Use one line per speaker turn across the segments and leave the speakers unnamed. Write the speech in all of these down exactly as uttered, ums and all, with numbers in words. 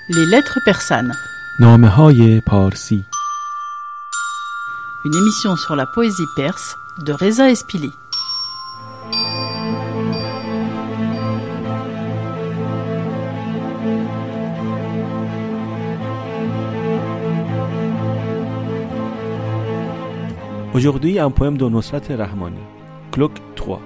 Les lettres persanes.
نامه‌های پارسی.
Une émission sur la poésie perse de Reza Espili.
Aujourd'hui, un poème de Nusrat Rahmani. Cloque trois.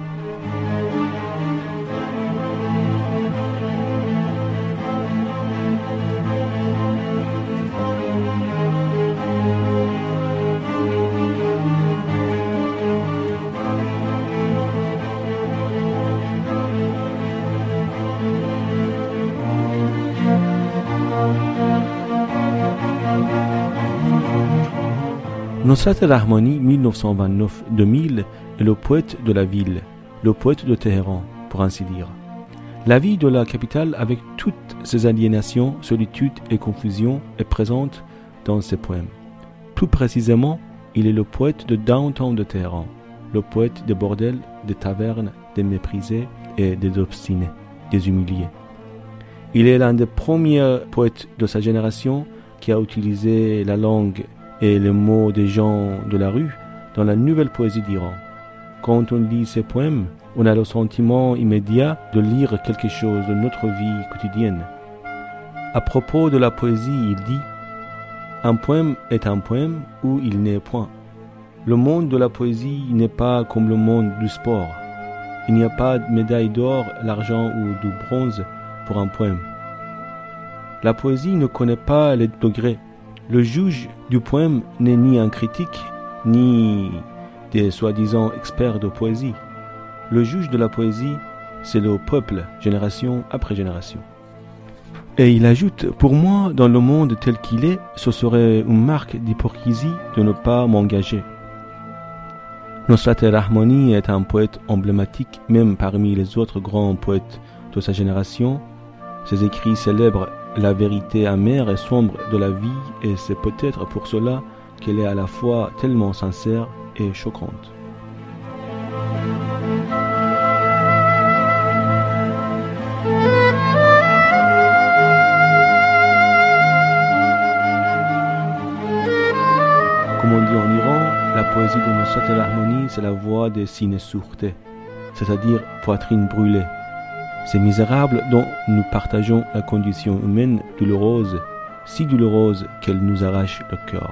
Nusrat Rahmani, mille neuf cent vingt-neuf à deux mille, est le poète de la ville, le poète de Téhéran, pour ainsi dire. La vie de la capitale, avec toutes ses aliénations, solitude et confusion, est présente dans ses poèmes. Plus précisément, il est le poète de downtown de Téhéran, le poète des bordels, des tavernes, des méprisés et des obstinés, des humiliés. Il est l'un des premiers poètes de sa génération qui a utilisé la langue et les mots des gens de la rue dans la nouvelle poésie d'Iran. Quand on lit ces poèmes, on a le sentiment immédiat de lire quelque chose de notre vie quotidienne. À propos de la poésie, il dit « Un poème est un poème où il n'est point. Le monde de la poésie n'est pas comme le monde du sport. Il n'y a pas de médaille d'or, l'argent ou du bronze pour un poème. La poésie ne connaît pas les degrés. Le juge du poème n'est ni un critique, ni des soi-disant experts de poésie. Le juge de la poésie, c'est le peuple, génération après génération. » Et il ajoute, « Pour moi, dans le monde tel qu'il est, ce serait une marque d'hypocrisie de ne pas m'engager. » Nusrat Rahmani est un poète emblématique, même parmi les autres grands poètes de sa génération. Ses écrits célèbrent la vérité amère et sombre de la vie, et c'est peut-être pour cela qu'elle est à la fois tellement sincère et choquante. Comme on dit en Iran, la poésie de Nusrat Rahmani, c'est la voix des sinésurtés, c'est-à-dire poitrine brûlée. Ces misérables dont nous partageons la condition humaine douloureuse, si douloureuse qu'elle nous arrache le cœur.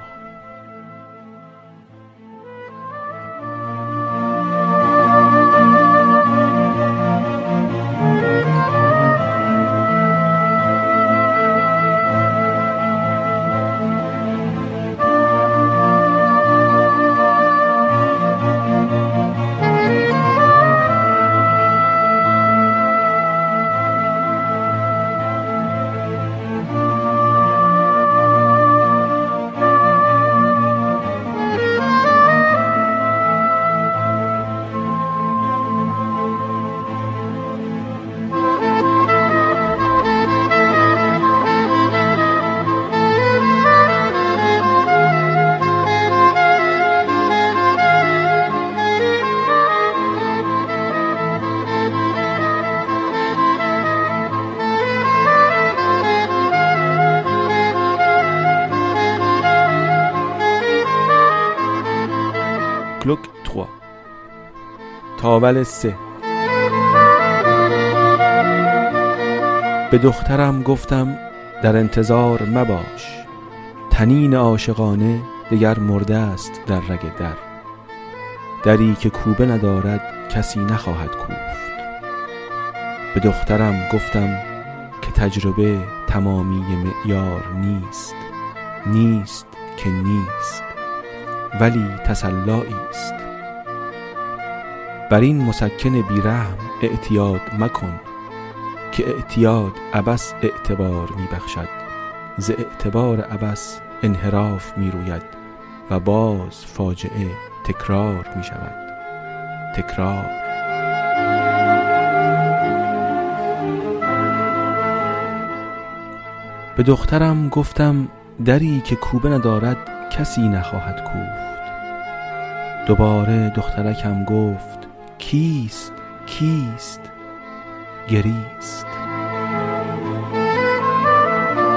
Cloque trois. تاول سه. به دخترم گفتم در انتظار مباش، تنین عاشقانه دگر مرده است در رگ در، دری که کوبه ندارد کسی نخواهد کوفت. به دخترم گفتم که تجربه تمامی معیار نیست، نیست که نیست، ولی تسلایی است. بر این مسکن بیرحم اعتیاد مکن، که اعتیاد عبث اعتبار می بخشد، ز اعتبار عبث انحراف می روید و باز فاجعه تکرار می شود. تکرار. به دخترم گفتم دری که کوبه ندارد کسی نخواهد کوفت. دوباره دخترکم گفت کیست کیست؟ گریست.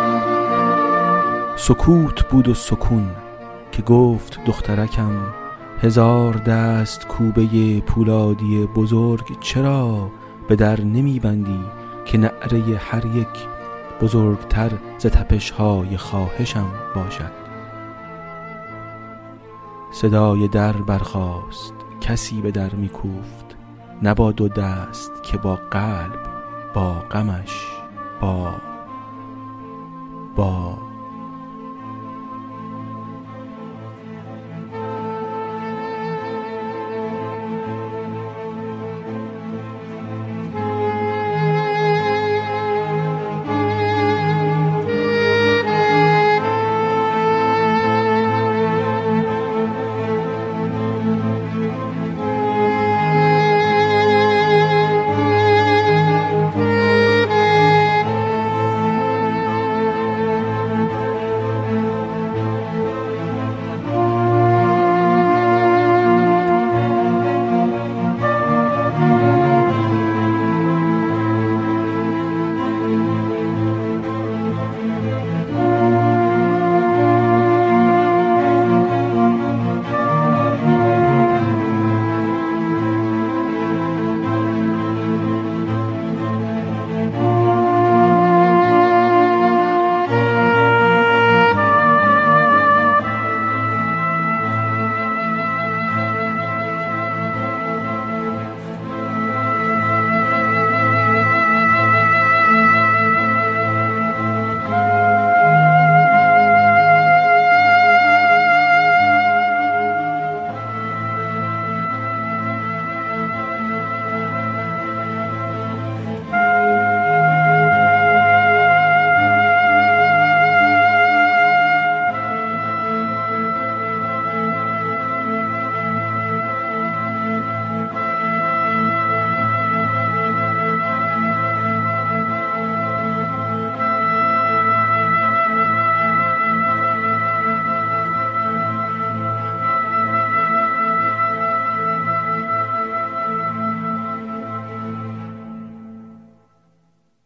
سکوت بود و سکون که گفت دخترکم هزار دست کوبه پولادی بزرگ چرا به در نمی بندی که نعره هر یک بزرگتر ز تپش‌های خواهشم باشد. صدای در برخاست، کسی به در می کوفت، نه با دو دست که با قلب، با غمش، با با